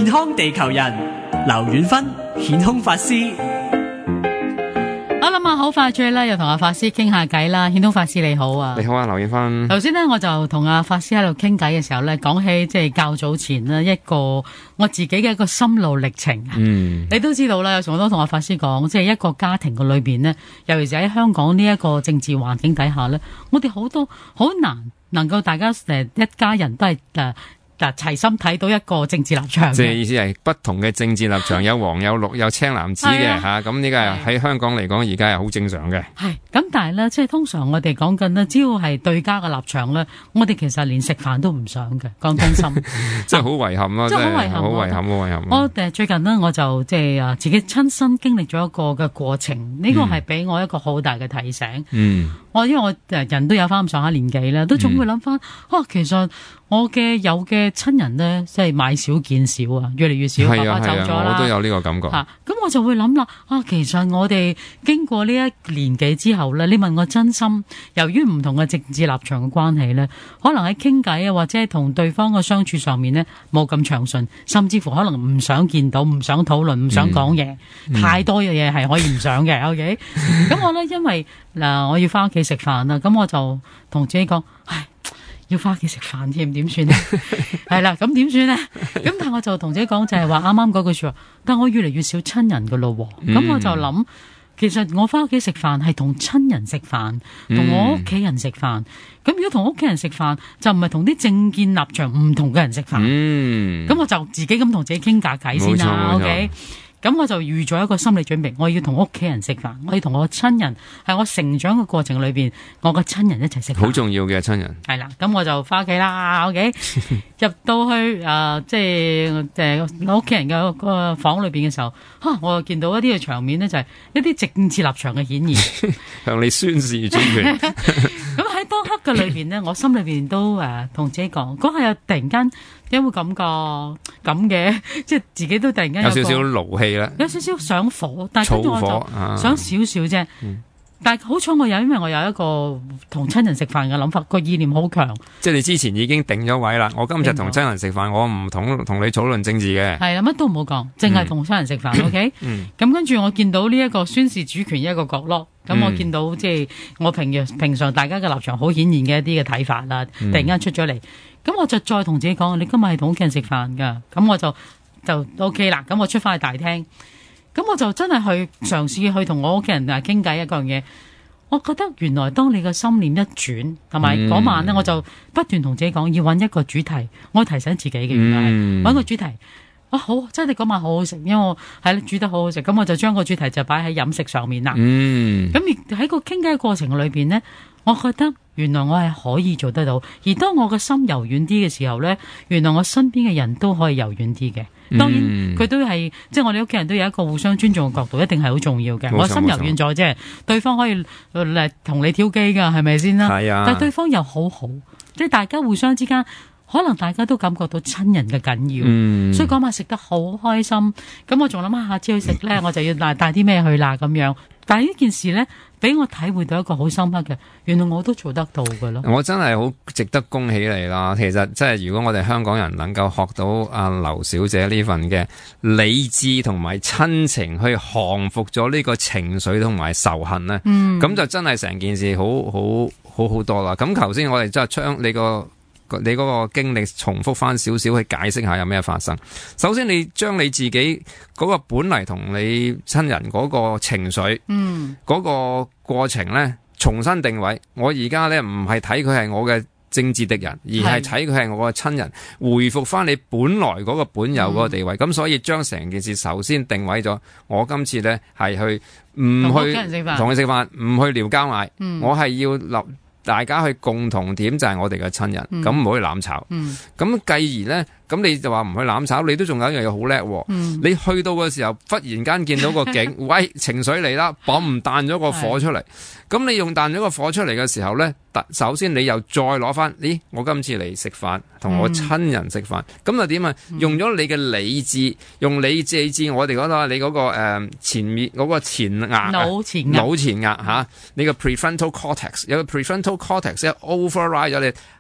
康地球人，劉遠芬，顯空法師。 我諗好快脆啦，又同阿法師傾下偈啦。顯通法師你好啊。 你好啊，劉遠芬。 頭先呢，我就同阿法師喺度傾偈嘅時候呢，講起即係較早前呢一個我自己嘅一個心路歷程。你都知道啦，有時我都同阿法師講，即係一個家庭嘅裏邊呢，尤其是喺香港呢一個政治環境底下呢，我哋好多好難能夠大家一家人都係齊心睇到一個政治立場， 即係意思係不同嘅政治立場，有黃有綠有青藍紫嘅吓，咁呢個係喺香港嚟講而家係好正常嘅。係咁，但係咧，即係通常我哋講緊咧，只要係對家嘅立場咧，我哋其實連食飯都唔想嘅，講真心， 真係好遺憾咯，真係好遺憾，好遺憾，好遺憾。 我最近呢，我就即係自己親身經歷咗一個嘅過程，呢個係俾我一個好大嘅提醒。因為我人都有翻咁上下年紀啦，都總會諗翻，其實我嘅有嘅親人咧，即係買少見少啊，越嚟越少，爸爸走咗啦， 我都有呢個感覺。 咁我就會諗啦，其實我哋經過呢一年幾之後咧，你問我真心，由於唔同嘅政治立場嘅關係咧，可能喺傾偈啊，或者係同對方嘅相處上面咧，冇咁暢順，甚至乎可能唔想見到、唔想討論、唔想講嘢，太多嘅嘢係可以唔想嘅。OK， 咁我咧因為我要翻屋企食飯啦，咁我就同自己講，要翻屋企食飯添，點算呢？係啦，咁點算呢？咁但係我就同自己講，就係話啱啱嗰句說話，但我越嚟越少親人噶咯。咁我就諗，其實我翻屋企食飯係同親人食飯，同我屋企人食飯。咁如果同屋企人食飯，就唔係同啲政見立場唔同嘅人食飯。咁我就自己咁同自己傾下偈先啦。OK。咁我就預咗一個心理準備，我要同屋企人食飯，我要同我親人，係我成長嘅過程裏邊，我個親人一齊食飯， 好重要嘅親人。係啦，咁我就翻屋企啦。OK， 入到去即係我屋企人嘅個房裏邊嘅時候，我就見到一啲嘅場面呢，就係一啲政治立場嘅顯現， 向你宣示主權。 咁喺當刻嘅裏邊呢，我心裏邊都同自己講，嗰下又突然間有冇感覺咁嘅，即係自己都突然間有少少勞氣啦， 有少少上火，但係跟住我就想少少啫。但係好彩我因為我有一個同親人食飯嘅諗法，個意念好強。即係你之前已經定咗位啦，我今日同親人食飯，我唔同你討論政治嘅。 係啦，乜都唔好講，淨係同親人食飯。OK，咁跟住我見到呢一個宣示主權一個角落。咁我見到即係我平常大家嘅立場好顯然嘅一啲嘅睇法啦，突然間出咗嚟，咁我就再同自己講，你今日係同屋企人食飯噶，咁我就 OK 啦，咁我出翻去大廳，咁我就真係去嘗試去同我屋企人傾偈一樣嘢。我覺得原來當你嘅心念一轉，同埋嗰晚呢，我就不斷同自己講要揾一個主題，我提醒自己嘅原來係揾個主題。好，真係嗰晚好好食，因為我煮得好好食，咁我就將個主題就擺喺飲食上面啦。咁喺個傾偈嘅過程裏邊呢，我覺得原來我係可以做得到，而當我個心柔軟啲嘅時候呢，原來我身邊嘅人都可以柔軟啲嘅。當然佢都係即係我哋屋企人都有一個互相尊重嘅角度，一定係好重要嘅。我心柔軟咗啫，對方可以同你挑機噶，係咪先啦？係啊，但係對方又好好，即係大家互相之間。可能大家都感覺到親人嘅緊要，所以嗰晚食得好開心。咁我仲諗下次去食呢，我就要帶啲咩去啦咁樣。但係呢件事呢，俾我體會到一個好深刻嘅，原來我都做得到㗎咯。 我真係好值得恭喜你啦！其實即係如果我哋香港人能夠學到阿劉小姐呢份嘅理智同埋親情，去降服咗呢個情緒同埋仇恨呢，咁就真係成件事好多啦。咁頭先我哋即係將你嗰個經歷重複翻少少去解釋下有咩發生。首先你將你自己嗰個本嚟同你親人嗰個情緒，嗰個過程呢，重新定位。我而家呢，唔係睇佢係我嘅政治敵人，而係睇佢係我嘅親人，回復翻你本來嗰個本有嗰個地位。咁所以將成件事首先定位咗，我今次呢係去唔去同佢食飯，唔去撩交嗌，我係要大家去共同點就係我哋嘅親人，咁唔好去攬炒。咁繼而呢，咁你就話唔去攬炒，你都仲有一樣嘢好叻。你去到嘅時候，忽然間見到個景，喂，情緒嚟啦，嘣彈咗個火出嚟。咁你用彈咗個火出嚟嘅時候呢，首先你又再攞翻，咦，我今次嚟食飯，同我親人食飯，咁就點啊？用咗你嘅理智，用理智，我哋嗰度你嗰個前面嗰個前額腦前額嚇，你個 prefrontal cortex 有個 prefrontal cortex override 咗你。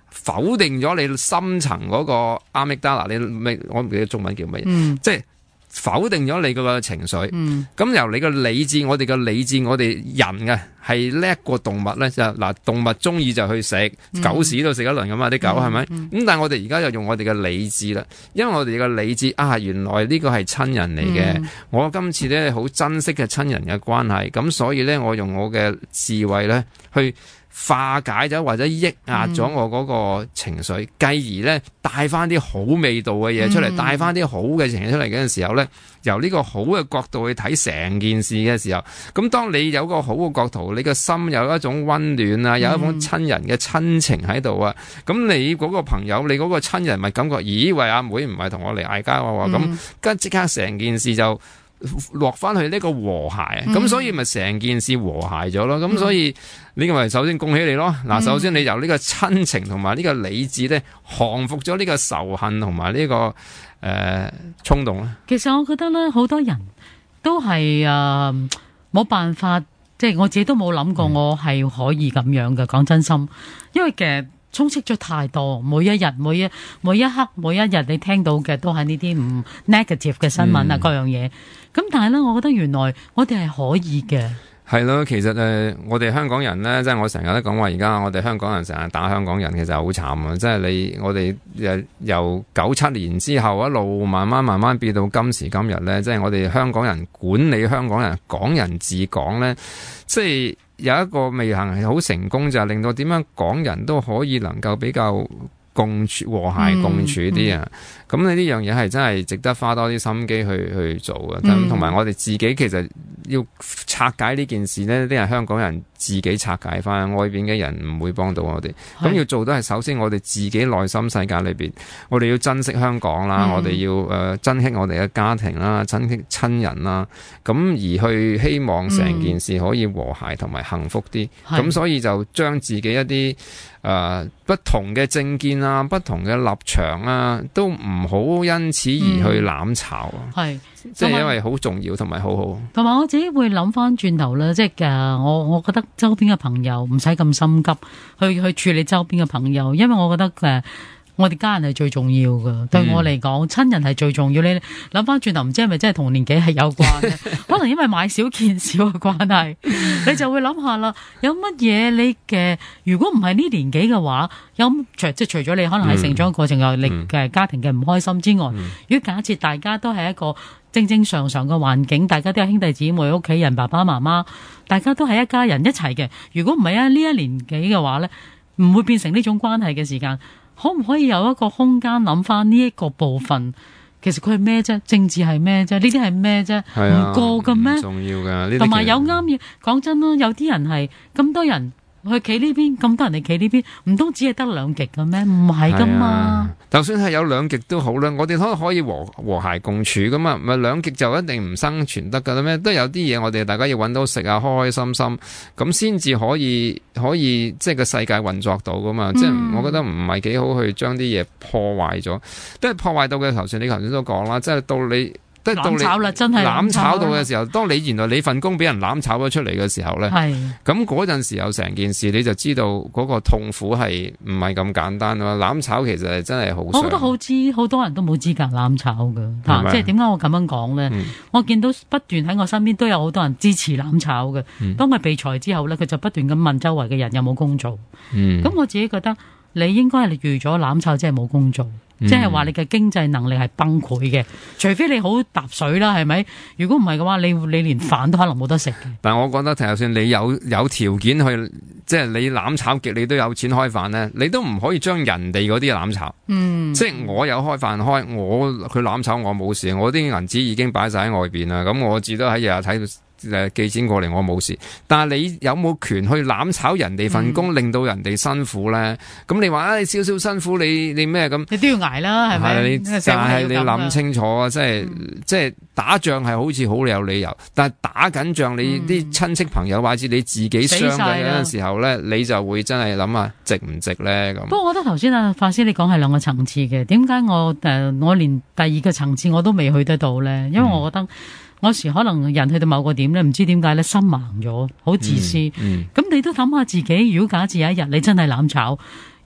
否定咗你深層嗰個阿米達拉，我唔記得中文叫乜嘢，即係否定咗你嗰個情緒。咁由你個理智，我哋嘅理智，我哋人嘅係叻過動物咧，就嗱動物中意就去食狗屎都食一輪咁嘛，啲狗係咪？咁但係我哋而家就用我哋嘅理智啦，因為我哋嘅理智原來呢個係親人嚟嘅，我今次咧好珍惜嘅親人嘅關係，咁所以咧我用我嘅智慧咧去化解咗或者抑壓咗我嗰個情緒，繼而咧帶翻啲好味道嘅嘢出嚟，帶翻啲好嘅情緒出嚟嘅時候咧，由呢個好嘅角度去睇成件事嘅時候，咁當你有個好嘅角度，你個心有一種溫暖啊，有一種親人嘅親情喺度啊，咁你嗰個朋友，你嗰個親人咪感覺，咦喂，阿妹唔係同我嚟嗌交喎，咁跟即刻成件事就落翻去呢個和諧，咁所以咪成件事和諧咗咯。咁所以呢個咪首先恭喜你咯。嗱，首先你由呢個親情同埋呢個理智咧，降服咗呢個仇恨同埋呢個衝動咧。 其實我覺得咧，好多人都係冇辦法，即係我自己都冇諗過我係可以咁樣嘅。講真心，因為其實充斥咗太多，每一日、每一刻、每一日，你聽到嘅都係呢啲唔 negative 嘅新聞啊，各樣嘢。咁但係咧，我覺得原來我哋係可以嘅。 係咯，其實我哋香港人咧，即係我成日都講話，而家我哋香港人成日打香港人，其實好慘啊！即係我哋由97年之後一路慢慢變到今時今日咧，即係我哋香港人管理香港人，港人治港咧，即係有一個未行係好成功，就係令到點樣港人都可以能夠比較共處和諧共處啲啊！咁你呢樣嘢係真係值得花多啲心機去做嘅。咁同埋我哋自己其實要拆解呢件事呢，啲係香港人自己拆解翻，外邊嘅人唔會幫到我哋。咁要做到係首先我哋自己內心世界裏邊，我哋要珍惜香港啦，我哋要珍惜我哋嘅家庭啦，珍惜親人啦，咁而去希望成件事可以和諧同埋幸福啲。咁所以就將自己一啲不同嘅政見啊，不同嘅立場啊，都唔好因此而去攬炒。係，即係因為好重要同埋好好。同埋我自己會諗翻轉頭啦，即係我覺得周邊嘅朋友唔使咁心急去處理周邊嘅朋友，因為我覺得我哋家人係最重要㗎。對我嚟講，親人係最重要。你諗翻轉頭，唔知係咪真係同年紀係有關嘅？可能因為買少見少嘅關係，你就會諗下啦。有乜嘢你嘅？如果唔係呢年紀嘅話，除咗你可能喺成長過程有你嘅家庭嘅唔開心之外，如果假設大家都係一個正正常常嘅環境，大家都係兄弟姊妹、屋企人、爸爸媽媽，大家都係一家人一齊嘅。如果唔係呢一年紀嘅話呢，唔會變成呢種關係嘅時間。可唔可以有一個空間諗翻呢一個部分？其實佢係咩啫？政治係咩啫？呢啲係咩啫？唔過嘅咩？重要嘅，同埋有啱嘢。講真啦，有啲人係咁多人去企呢邊，咁多人嚟企呢邊，唔通只係得兩極嘅咩？唔係噶嘛。就算係有兩極都好啦，我哋可以和諧共處噶嘛。唔係兩極就一定唔生存得噶啦咩？都有啲嘢我哋大家要揾到食啊，開開心心咁先至可以即係個世界運作到噶嘛。即係我覺得唔係幾好去將啲嘢破壞咗，都係破壞到嘅。頭先你頭先都講啦，即係到你。攬炒啦，真係攬炒到嘅時候，當你原來你份工俾人攬炒咗出嚟嘅時候咧，咁嗰陣時候成件事你就知道嗰個痛苦係唔係咁簡單咯。攬炒其實係真係好，我覺得好多人都冇資格攬炒㗎，即係點解我咁樣講咧？我見到不斷喺我身邊都有好多人支持攬炒嘅。當佢被裁之後咧，佢就不斷咁問周圍嘅人有冇工做。咁我自己覺得你應該係預咗攬炒，即係冇工做。即係話你嘅經濟能力係崩潰嘅，除非你好揼水啦，係咪？如果唔係嘅話，你連飯都可能冇得食嘅。但係我覺得，就算你有條件去，即係你攬炒極，你都有錢開飯咧，你都唔可以將人哋嗰啲攬炒。即係我有開飯開，佢攬炒我冇事，我啲銀紙已經擺晒喺外邊啦，咁我自己都喺日日睇到。寄錢過嚟我冇事，但係你有冇權去攬炒人哋份工，令到人哋辛苦咧？咁你話你少少辛苦，你咩咁？你都要捱啦，係咪？但係你諗清楚啊，即係打仗係好似好有理由，但係打緊仗，你啲親戚朋友或者你自己傷嘅嗰陣時候咧，你就會真係諗下值唔值咧咁。不過我覺得頭先法師你講係兩個層次嘅，點解我連第二個層次我都未去得到咧？因為我覺得。我時可能人去到某個點咧，唔知點解咧心盲咗，好自私。咁你都諗下自己，如果假設有一日你真係攬炒，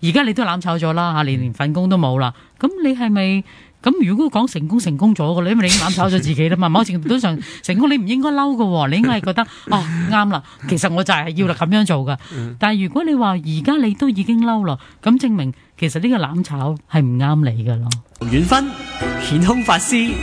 而家你都攬炒咗啦嚇，連份工都冇啦，咁你係咪？咁如果講成功咗嘅，因為你已經攬炒咗自己啦嘛，某程度上成功你唔應該嬲嘅喎，你應該係覺得哦啱啦，其實我就係要咁樣做噶。但係如果你話而家你都已經嬲啦，咁證明其實呢個攬炒係唔啱你嘅咯。 遠分顯空法師，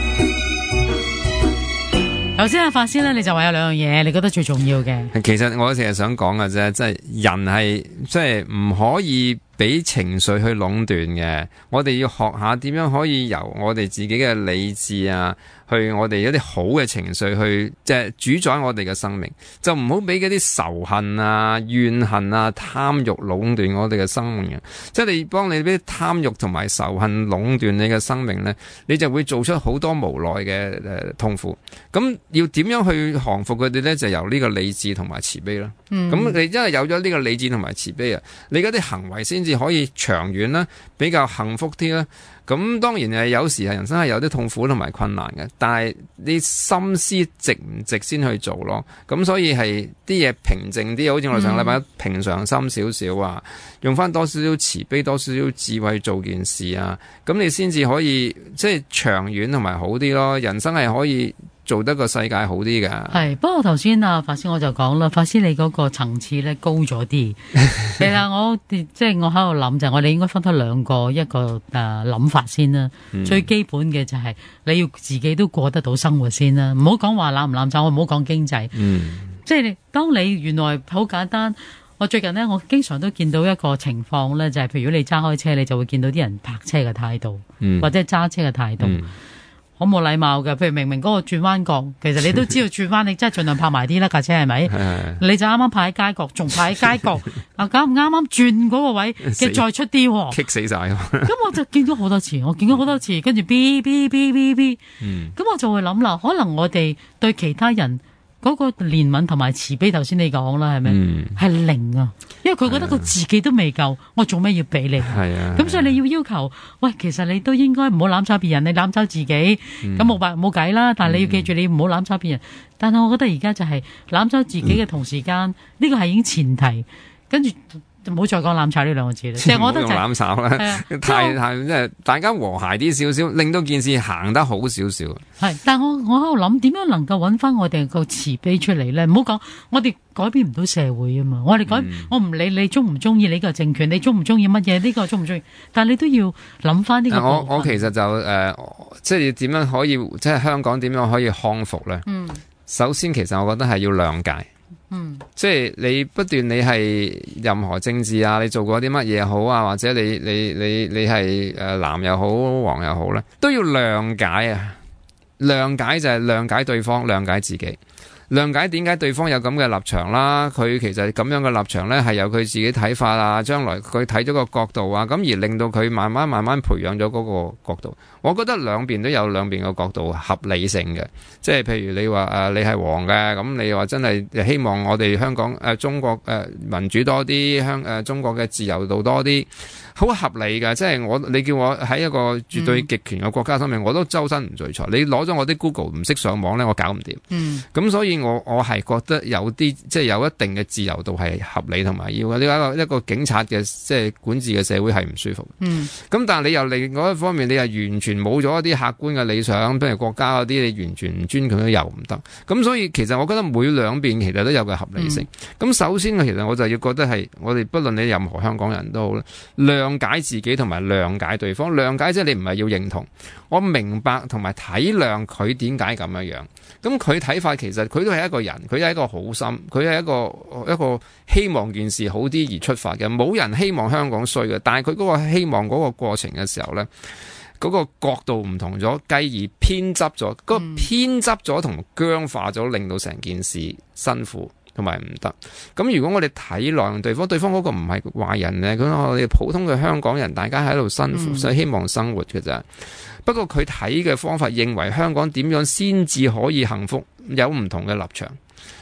頭先阿法師咧，你就話有兩樣嘢，你覺得最重要嘅。 其實我成日想講嘅啫，即係人係即係唔可以俾情緒去壟斷嘅，我哋要學下點樣可以由我哋自己嘅理智啊，去我哋一啲好嘅情緒去即係主宰我哋嘅生命，就唔好俾嗰啲仇恨啊、怨恨啊、貪欲壟斷我哋嘅生命嘅。即係你幫你俾貪欲同埋仇恨壟斷你嘅生命呢，你就會做出好多無奈嘅痛苦。咁要點樣去降服佢哋呢？就由呢個理智同埋慈悲啦。咁你因為有咗呢個理智同埋慈悲啊，你嗰啲行為先至可以長遠啦，比較幸福啲啦。咁當然係有時係人生係有啲痛苦同埋困難嘅，但係你心思值唔值先去做咯。咁所以係啲嘢平靜啲，好似我哋上個禮拜平常心少少啊，用翻多少少慈悲、多少少智慧做件事啊，咁你先至可以即係長遠同埋好啲咯。人生係可以做得個世界好啲嘅。 係，不過頭先啊，法師我就講啦，法師你嗰個層次咧高咗啲。其實我即係我喺度諗就係我哋應該分開兩個，一個諗法先啦。最基本嘅就係你要自己都過得到生活先啦，唔好講話攬唔攬炒，我唔好講經濟。即係當你原來好簡單。我最近呢，我經常都見到一個情況咧，就係譬如你揸開車，你就會見到啲人泊車嘅態度，或者揸車嘅態度。好冇禮貌嘅，譬如明明嗰個轉彎角，其實你都知道轉彎，你真係盡量泊埋啲啦，架車係咪？你就啱啱泊喺街角，仲泊喺街角，啱啱轉嗰個位嘅再出啲喎， 棘死晒。 咁我就見咗好多次，跟住 B，咁我就會諗啦，可能我哋對其他人嗰個憐憫同埋慈悲，頭先你講啦，係咪？係零啊，因為佢覺得佢自己都未夠，我做咩要俾你？咁所以你要求，喂，其實你都應該唔好攬炒別人，你攬炒自己，咁冇計啦。但係你要記住，你唔好攬炒別人。但係我覺得而家就係攬炒自己嘅同時間，呢個係已經前提，跟住。唔好再講攬炒呢兩個字啦，即係我覺得就攬炒啦，太即係大家和諧啲少少，令到件事行得好少少。 係，但係我喺度諗點樣能夠揾翻我哋個慈悲出嚟咧？唔好講我哋改變唔到社會啊嘛，我唔理你中唔中意呢個政權，你中唔中意乜嘢呢個中唔中意，但係你都要諗翻呢個。 我其實就即係點樣可以即係香港點樣可以康復咧？首先其實我覺得係要諒解。即係你不斷你係任何政治啊，你做過啲乜嘢好啊，或者你係藍又好黃又好咧，都要諒解啊！諒解就係諒解對方，諒解自己。諒解點解對方有咁嘅立場啦？佢其實咁樣嘅立場呢，係有佢自己睇法啊，將來佢睇咗個角度啊，咁而令到佢慢慢培養咗嗰個角度。我覺得兩邊都有兩邊嘅角度合理性嘅，即係譬如你話你係黃嘅，咁你話真係希望我哋香港中國民主多啲，中國嘅自由度多啲。好合理㗎，即係你叫我喺一個絕對極權嘅國家上面，我都周身唔聚財。你攞咗我啲 Google 唔識上網咧，我搞唔掂。咁所以我係覺得有啲即係有一定嘅自由度係合理同埋要嘅。呢一個警察嘅即係管治嘅社會係唔舒服。咁但係你又另外一方面，你又完全冇咗一啲客觀嘅理想，譬如國家嗰啲，你完全唔尊佢又唔得。咁所以其實我覺得每兩邊其實都有個合理性。咁首先其實我就要覺得係我哋不論你任何香港人都好啦，諒解自己同埋諒解對方。諒解即係你唔係要認同，我明白同埋體諒佢點解咁樣樣。咁佢睇法其實佢都係一個人，佢係一個好心，佢係一個希望件事好啲而出發嘅。冇人希望香港衰嘅，但係佢嗰個希望嗰個過程嘅時候呢，嗰個角度唔同咗，繼而偏執咗，嗰個偏執咗同僵化咗，令到成件事辛苦。同埋唔得，咁如果我哋體諒對方嗰個唔係壞人咧，咁我哋普通嘅香港人，大家喺度辛苦，所以希望生活嘅咋。不過佢睇嘅方法，認為香港點樣先至可以幸福，有唔同嘅立場。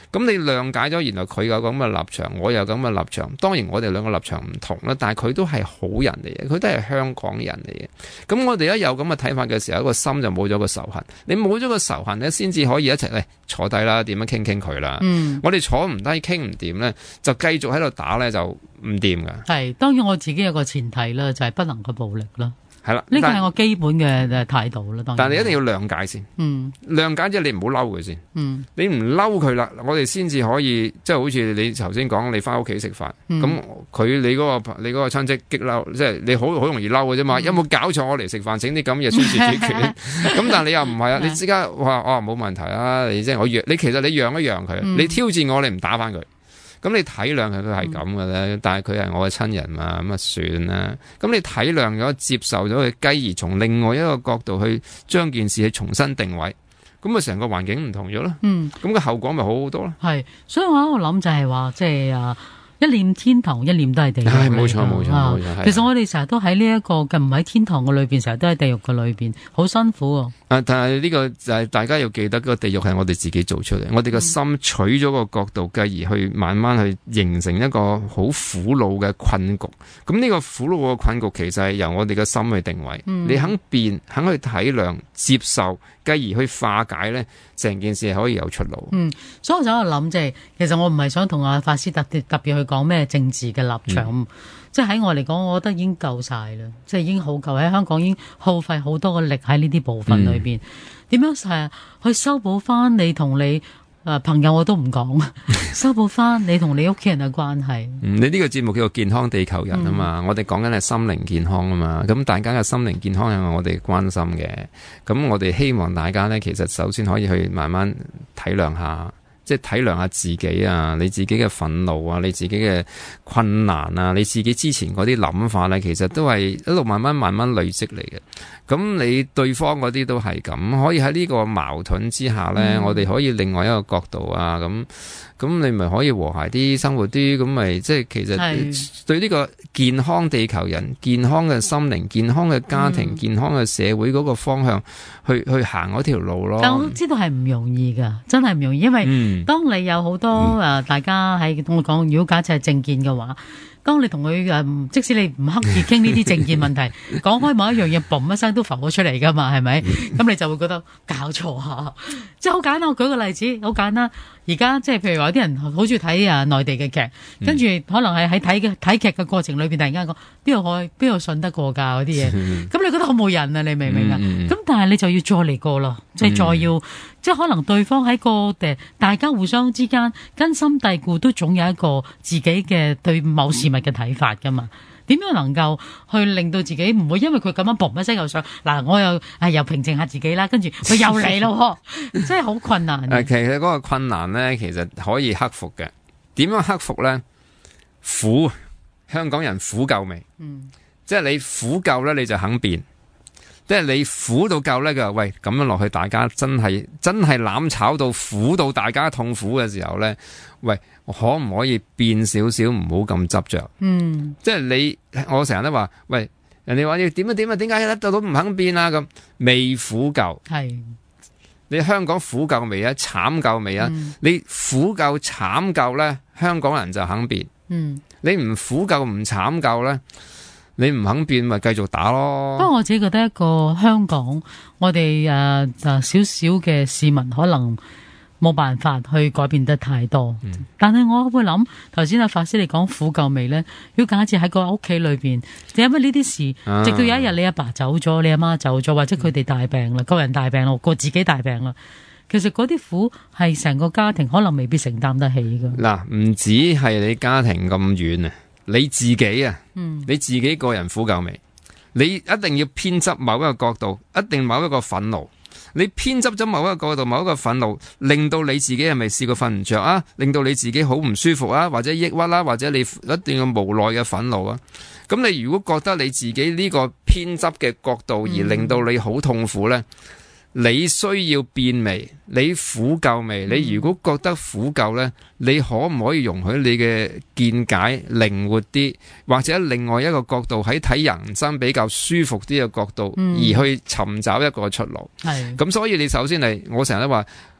咁你諒解咗，然後佢有咁嘅立場，我有咁嘅立場，當然我哋兩個立場唔同啦，但係佢都係好人嚟嘅，佢都係香港人嚟嘅。咁我哋一有咁嘅睇法嘅時候，個心就冇咗個仇恨。你冇咗個仇恨咧，先至可以一齊坐低啦，點樣傾佢啦。我哋坐唔低傾唔掂咧，就繼續喺度打咧，就唔掂噶。 係，當然我自己有個前提啦，就係不能夠暴力啦。 係啦， 呢個係我基本嘅態度啦。 但係你一定要諒解先，諒解即係你唔好嬲佢先，你唔嬲佢啦，我哋先至可以即係好似你頭先講，你翻屋企食飯，咁佢你嗰個親戚激嬲，即係你好容易嬲嘅啫嘛。有冇搞錯？我嚟食飯整啲咁嘅宣示主權，咁但係你又唔係啊？你即刻話冇問題啊！你即係你其實你讓一讓佢，你挑戰我，你唔打翻佢。咁你體諒佢係咁嘅咧，但係佢係我嘅親人嘛，咁啊算啦。咁你體諒咗、接受咗佢，繼而從另外一個角度去將件事去重新定位，咁啊成個環境唔同咗咯。咁個後果咪好好多咯。係， 所以我喺度諗就係話，即係一念天堂，一念都係地獄。 冇錯冇錯。 其實我哋成日都喺呢一個嘅唔喺天堂嘅裏邊，成日都喺地獄嘅裏邊，好辛苦。 但係呢個就係大家要記得，個地獄係我哋自己做出嚟，我哋個心取咗個角度，繼而去慢慢去形成一個好苦惱嘅困局。咁呢個苦惱嘅困局，其實係由我哋嘅心去定位。你肯變，肯去體諒、接受，繼而去化解呢，成件事係可以有出路。 所以我就喺度諗，即係其實我唔係想同阿法師特別去講咩政治嘅立場。即係喺我嚟講，我覺得已經夠晒啦，即係已經好夠，喺香港已經耗費好多嘅力喺呢啲部分裏邊。點樣去修補翻你同你朋友我都唔講，修補翻你同你屋企人嘅關係。 你呢個節目叫做健康地球人啊嘛，我哋講緊係心靈健康啊嘛，咁大家嘅心靈健康係我哋關心嘅，咁我哋希望大家呢，其實首先可以去慢慢體諒下。即係體諒下自己啊，你自己嘅憤怒啊，你自己嘅困難啊，你自己之前嗰啲諗法咧，其實都係一路慢慢累積嚟嘅。咁你對方嗰啲都係咁，可以喺呢個矛盾之下咧，我哋可以另外一個角度啊，咁你咪可以和諧啲生活啲，咁咪即係其實對呢個健康地球人、健康嘅心靈、健康嘅家庭、健康嘅社會嗰個方向去行嗰條路咯。 但我都知道係唔容易㗎，真係唔容易，因為當你有好多大家喺同我講，如果假設係政見嘅話。當你同佢即使你唔刻意傾呢啲政見問題，講開某一樣嘢，嘣一聲都浮咗出嚟噶嘛，係咪？咁你就會覺得搞錯下，即係好簡單。我舉個例子，好簡單。而家即係譬如話啲人好中意睇內地嘅劇，跟住可能係喺睇劇嘅過程裏邊，突然間講邊度信得過㗎嗰啲嘢，咁你覺得好冇癮啊？你明唔明啊？咁但係你就要再嚟過咯，即係再要。即係可能對方喺大家互相之間根深蒂固，都總有一個自己嘅對某事物嘅睇法噶嘛。點樣能夠去令到自己唔會因為佢咁樣嘣一聲又上嗱，我又平靜下自己啦，跟住佢又嚟咯，真係好困難。 其實嗰個困難咧，其實可以克服嘅。點樣克服咧？苦，香港人苦夠未？即係你苦夠咧，你就肯變。即係你苦到夠咧，佢話喂，咁樣落去，大家真係攬炒到苦到大家痛苦嘅時候咧，喂，可唔可以變少少，唔好咁執着？即係我成日都話，喂，人哋話要點啊，點解都唔肯變啊？咁未苦夠，係你香港苦夠未啊？慘夠未啊？你苦夠慘夠咧，香港人就肯變。你唔苦夠唔慘夠咧？你唔肯變，咪繼續打咯。 不過我自己覺得一個香港，我哋少少嘅市民可能冇辦法去改變得太多。但係我會諗，頭先阿法師你講苦夠未呢？如果假設喺個屋企裏邊，因為呢啲事，直到有一日你阿爸走咗，你阿媽走咗，或者佢哋大病啦，個人大病啦，個自己大病啦，其實嗰啲苦係成個家庭可能未必承擔得起噶。 嗱，唔止係你家庭咁遠啊。你自己啊，你自己個人苦夠未？你一定要偏執某一個角度，一定某一個憤怒。你偏執咗某一個角度，某一個憤怒，令到你自己係咪試過瞓唔着啊？令到你自己好唔舒服啊，或者抑鬱啦，或者你一定要無奈嘅憤怒啊。咁你如果覺得你自己呢個偏執嘅角度而令到你好痛苦呢？你需要變未？你苦夠未？你如果覺得苦夠呢，你可唔可以容許你嘅見解靈活啲，或者另外一個角度喺睇人生比較舒服啲嘅角度，而去尋找一個出路？咁所以你首先我成日都話，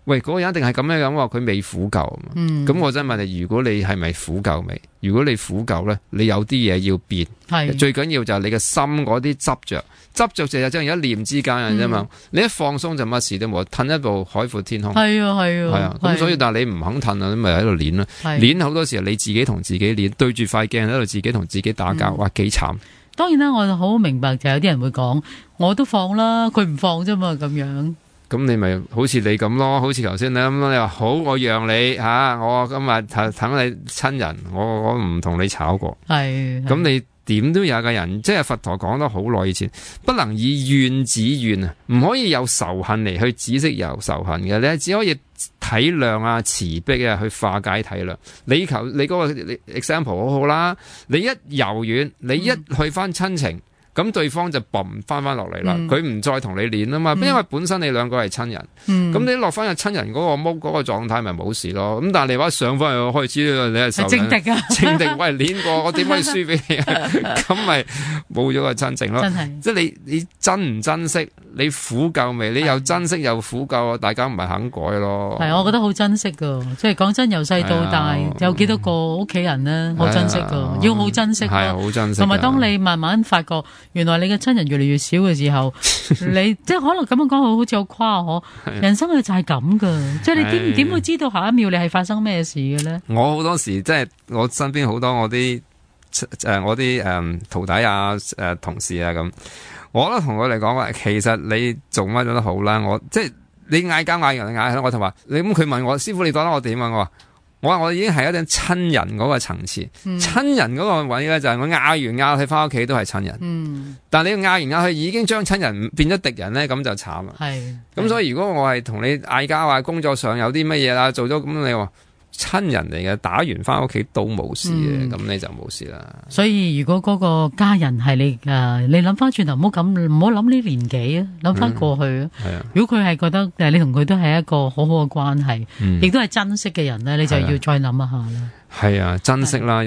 喂，嗰個人一定係咁喎，佢未苦夠啊嘛。咁我真係問你，如果你係咪苦夠未？如果你苦夠咧，你有啲嘢要變。最緊要就係你嘅心嗰啲執着就係真係一念之間嘅啫嘛。你一放鬆就乜事都冇，褪一步海闊天空。係啊。咁所以但係你唔肯褪啊，咁咪喺度練啦。練好多時候你自己同自己練，對住塊鏡喺度自己同自己打交，哇幾慘！ 當然啦，我就好明白，就有啲人會講，我都放啦，佢唔放啫嘛，咁樣。 咁你咪好似你咁咯，好似頭先你咁，你話好，我讓你吓，我今日等你親人，我唔同你吵過。咁你點都有個人，即係佛陀講得好耐以前，不能以怨指怨啊，唔可以有仇恨嚟去止息有仇恨嘅，你只可以體諒啊、慈悲啊去化解體諒。你嗰個 example 好好啦，你一柔軟，你一去翻親情。咁對方就嘣翻落嚟啦，佢唔再同你練啊嘛，因為本身你兩個係親人，咁你落翻去親人嗰個模嗰個狀態咪冇事咯。咁但係你話上翻去開始你係仇人， 正敵啊， 正敵喂練過，我點可以輸俾你啊？咁咪冇咗個親情咯。即係你珍唔珍惜，你苦夠未？你又珍惜又苦夠，大家唔係肯改咯。 係，我覺得好珍惜噶，即係講真，由細到大有幾多個屋企人咧，好珍惜噶，要好珍惜。係好珍惜。同埋當你慢慢發覺。原來你嘅親人越嚟越少嘅時候，你即係可能咁樣講好似好誇嗬。人生嘅就係咁噶，即係你點會知道下一秒你係發生咩事嘅咧？ 我好多時即係我身邊好多我啲徒弟啊同事啊咁，我都同佢哋講話，其實你做乜都好啦。我即係你嗌交嗌人嗌，我就話你咁。佢問我師傅你覺得我點啊？我話我已經係一啲親人嗰個層次，親人嗰個位咧就係我嗌完嗌去翻屋企都係親人。但係你嗌完嗌去已經將親人變咗敵人咧，咁就慘啦。咁所以如果我係同你嗌交啊，工作上有啲乜嘢啦，做咗咁你話親人嚟嘅，打完翻屋企都冇事嘅，咁你就冇事啦。 所以如果嗰個家人係你你諗翻轉頭唔好諗呢年紀啊，諗翻過去啊。如果佢係覺得你同佢都係一個好好嘅關係，亦都係珍惜嘅人咧，你就要再諗一下啦。 係啊，珍惜啦。